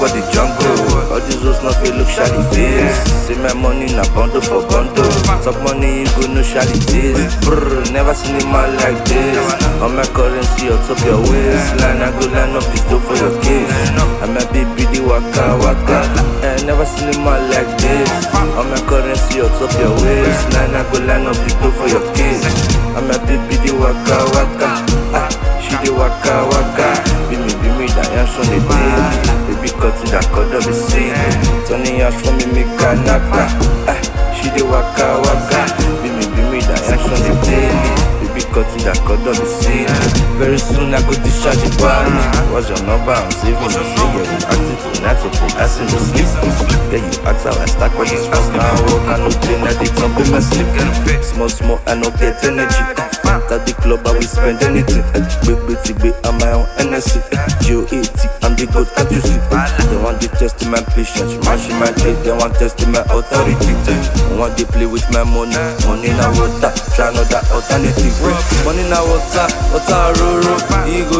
for the jungle. All these hoes not feel look shoddy face. See my money na bundle for bundle. Talk money, you go no shoddy taste. Brr, never seen a man like this. On my currency, on top your waistline, I go line up this door for your case. I'm a baby, the waka waka. Never seen a man like this. On my currency, on top your waistline, I go line up this door for your case. I'm a baby, the waka waka. She the waka waka. Be me, that yash on the daily. Baby cut to that cut of the sea. Turning yash for me, make a naka. She the waka waka. Be me, that yash on the daily. Baby cut to that cut of the sea. Very soon I go discharge the body. What's your number? I'm saving the figure. Acting tonight to put ass in the sleep. Yeah, you ask how I stack with this first now. Work I no play, now they come in my sleep. Small, I no get energy. At the club, I will spend anything. Big, I'm my own NSC. GOAT, I'm the goat, can't you see? They want to test my patience, mashing my day. They want to test my authority. They want to play with my money. Money na water, try another alternative. Money na water, roro. Ego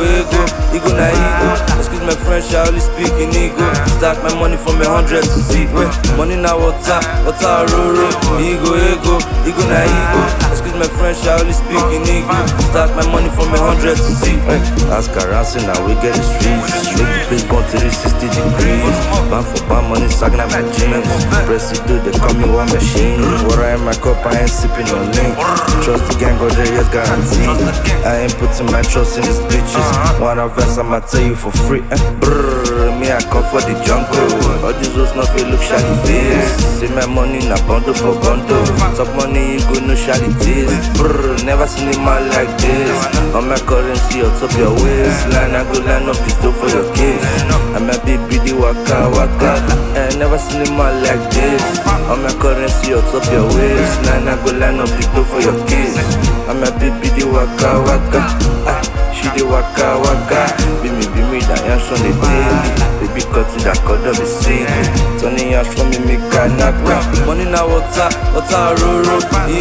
na ego. Excuse my French, I only speak in ego. Stack my money from 100 to see. Money na water, roro. Ego na ego. Excuse my French, I only speak in ego. Start my money from 100 to see. Ask around, say now we get the streets. Make the place burn to 360 degrees. Band for band, money sagging at my jeans. Press it, they call me one machine. Water in my cup, I ain't sipping on lean. Trust the gang, got yes guaranteed. I ain't putting my trust in these bitches. One verse, I'ma tell you for free. Brrr, me I come for the jungle. All these hoes not feel look shoddy face. See my money na bundle for bundle. Talk money, you go no shoddy taste. Brrr, never seen a man like this. On my currency, on top your waistline, I go line up this door for your case. I'm a baby, the waka waka. Never seen a man like this. On my currency, on top your waistline, I go line up this door for your case. I'm a baby, the waka waka. She the waka waka. Be me, that yash on the daily. Baby cut to that cut of the sea. Turning yash for me, make a naka. Money na water, roro.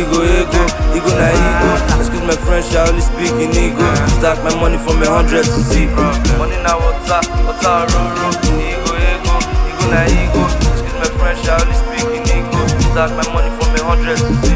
Ego na ego. Excuse my French, I only speak in ego. Stack my money from 100 to see. Money na water, roro. Ego na ego. Excuse my French, I only speak in ego. Stack my money from 100 to see.